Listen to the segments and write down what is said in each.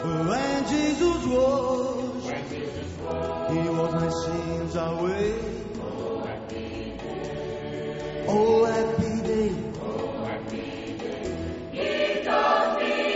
When Jesus was, He was my sins away. Oh, happy day. He taught me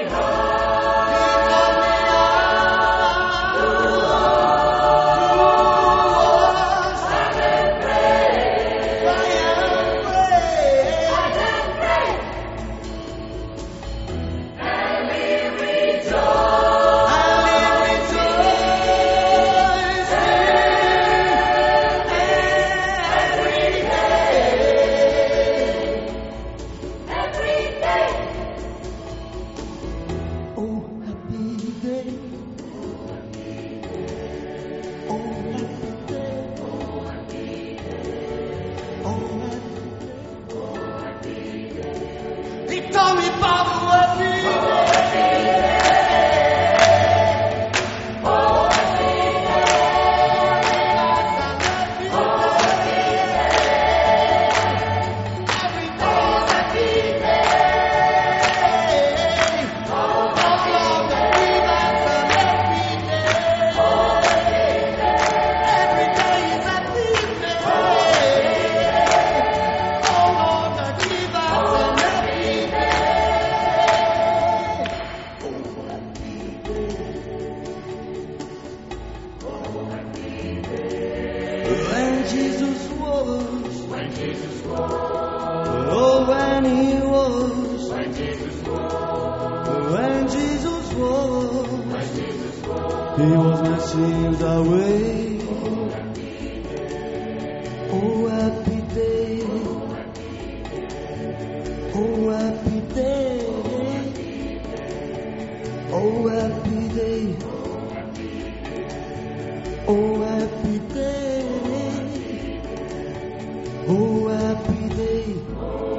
Oh, when He was, when Jesus was, He was my sins away. Oh, happy day. Oh, happy day. Oh, happy day. Oh, happy day. Oh, happy day.